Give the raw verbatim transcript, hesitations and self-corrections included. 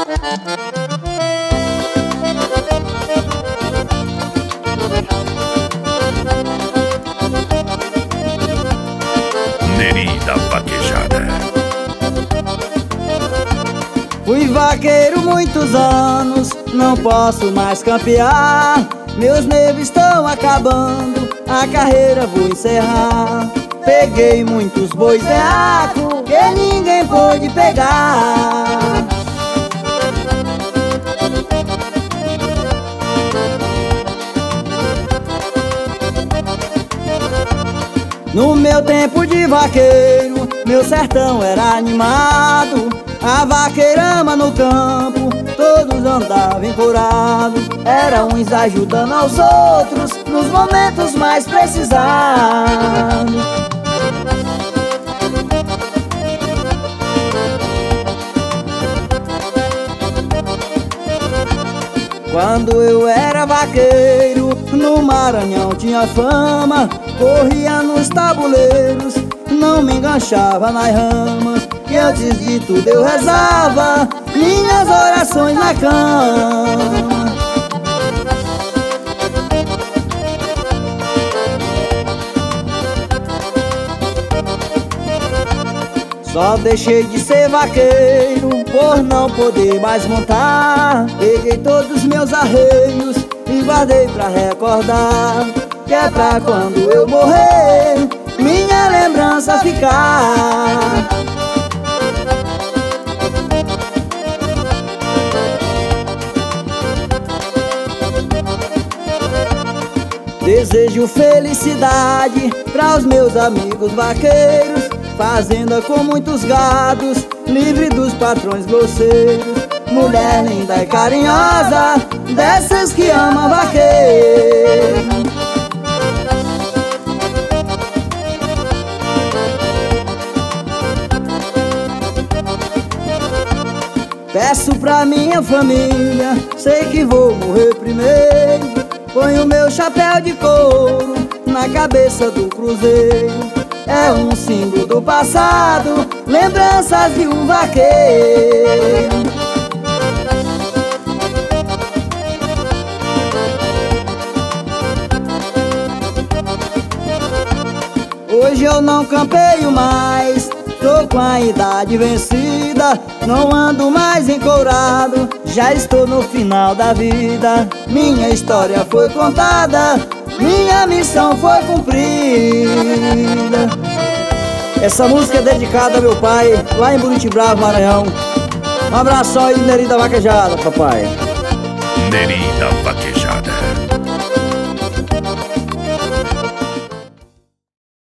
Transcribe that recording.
Neri da Vaquejada. Fui vaqueiro muitos anos, não posso mais campear. Meus nervos estão acabando, a carreira vou encerrar. Peguei muitos bois veaco que ninguém pôde pegar. No meu tempo de vaqueiro, meu sertão era animado. A vaqueirama no campo, todos andavam encorados. Era uns ajudando aos outros nos momentos mais precisados. Quando eu era vaqueiro, no Maranhão tinha fama. Corria nos tabuleiros, não me enganchava nas ramas. E antes de tudo eu rezava minhas orações na cama. Só deixei de ser vaqueiro por não poder mais montar. Peguei todos os meus arreios e guardei pra recordar, que é pra quando eu morrer minha lembrança ficar. Desejo felicidade para os meus amigos vaqueiros, fazenda com muitos gados, livre dos patrões grosseiros. Mulher linda e carinhosa, dessas que amam vaqueiro. Peço pra minha família, sei que vou morrer primeiro. Ponho meu chapéu de couro na cabeça do cruzeiro. É um símbolo do passado, lembranças de um vaqueiro. Hoje eu não campeio mais, tô com a idade vencida. Não ando mais encourado, já estou no final da vida. Minha história foi contada, minha missão foi cumprida. Essa música é dedicada ao meu pai, lá em Buriti Bravo, Maranhão. Um abração aí, Neri da Vaquejada, papai. Neri da Vaquejada.